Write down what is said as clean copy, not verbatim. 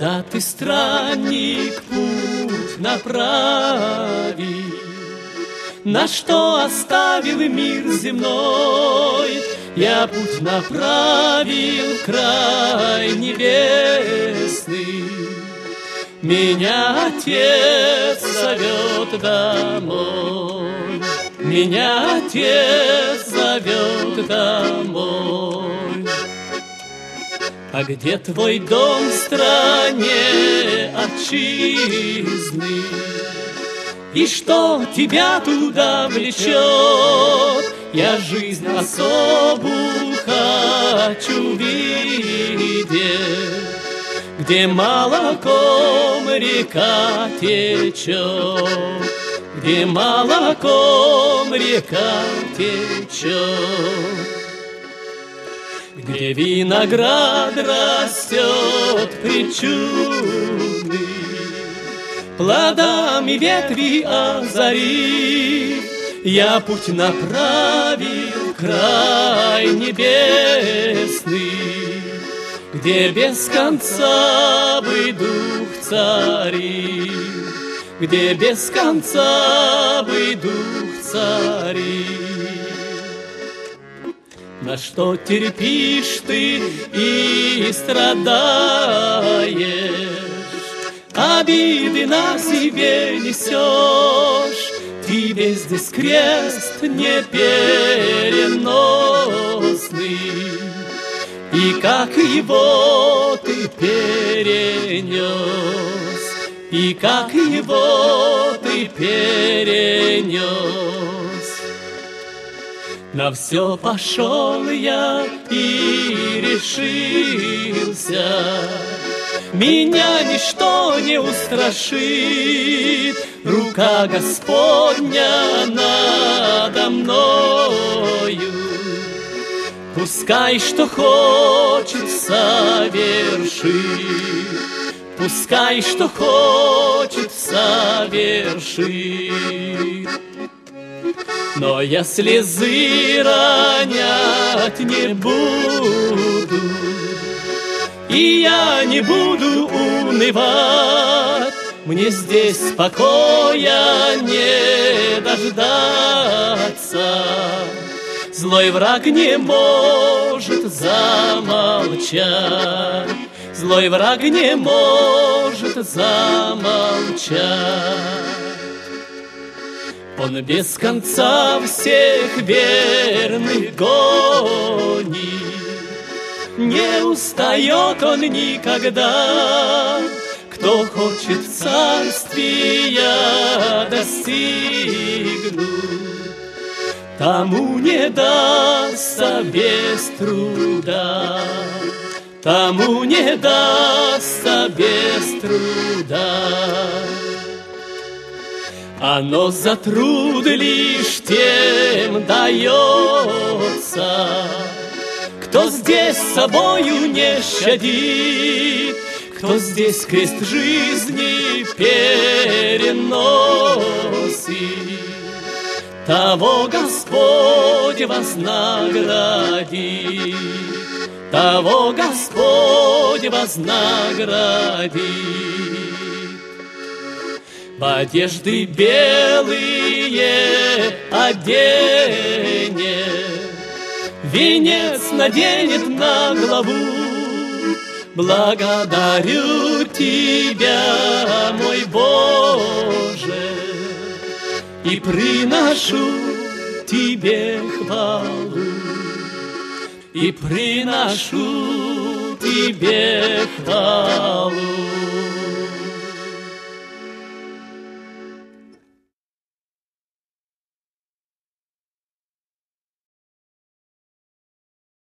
Когда ты, странник, путь направи, на что оставил мир земной, я путь направил в край небесный. Меня Отец зовет домой, меня Отец зовет домой. А где твой дом в стране отчизны? И что тебя туда влечет? Я жизнь особую хочу видеть, где молоком река течет, где молоком река течет, где виноград растет причудный, плодами ветви озарив, я путь направил в край небесный, где без конца бы дух царит, где без конца бы дух царит. На что терпишь ты и страдаешь, обиды на себе несешь, тебе здесь крест непереносный, и как его ты перенес, и как его ты перенес. На все пошел я и решился, меня ничто не устрашит, рука Господня надо мною. Пускай что хочет совершит, пускай что хочет совершит. Но я слезы ронять не буду, и я не буду унывать, мне здесь покоя не дождаться. Злой враг не может замолчать, злой враг не может замолчать. Он без конца всех верных гонит, не устает он никогда. Кто хочет царствия достигнуть, тому не дастся без труда, тому не дастся без труда. Оно за труд лишь тем дается, кто здесь собою не щадит, кто здесь крест жизни переносит, того Господь вознаградит, того Господь вознаградит. В одежды белые оденет, венец наденет на главу. Благодарю Тебя, мой Боже, и приношу Тебе хвалу, и приношу Тебе хвалу.